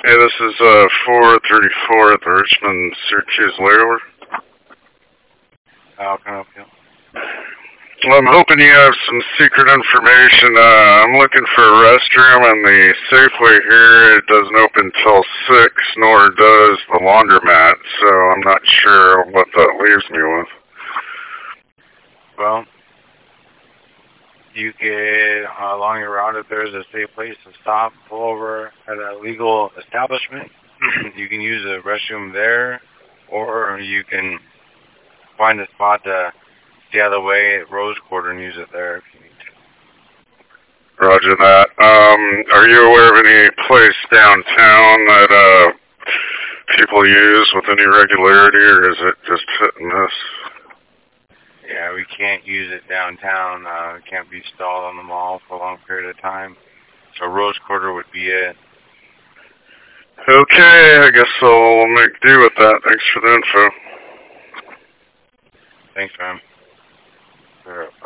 Hey, this is 434 at the Richmond Syracuse layover. How can I help you? Well, I'm hoping you have some secret information. I'm looking for a restroom, and the Safeway here, it doesn't open till 6, nor does the laundromat, so I'm not sure what that leaves me with. Well, you get along your route if there's a safe place to stop, pull over at a legal establishment. You can use a restroom there, or you can find a spot to stay out of the way at Rose Quarter and use it there if you need to. Roger that. Are you aware of any place downtown that people use with any regularity, or is it just hit and miss? Yeah, we can't use it downtown. It can't be stalled on the mall for a long period of time. So Rose Quarter would be it. Okay, I guess I'll make do with that. Thanks for the info. Thanks, ma'am.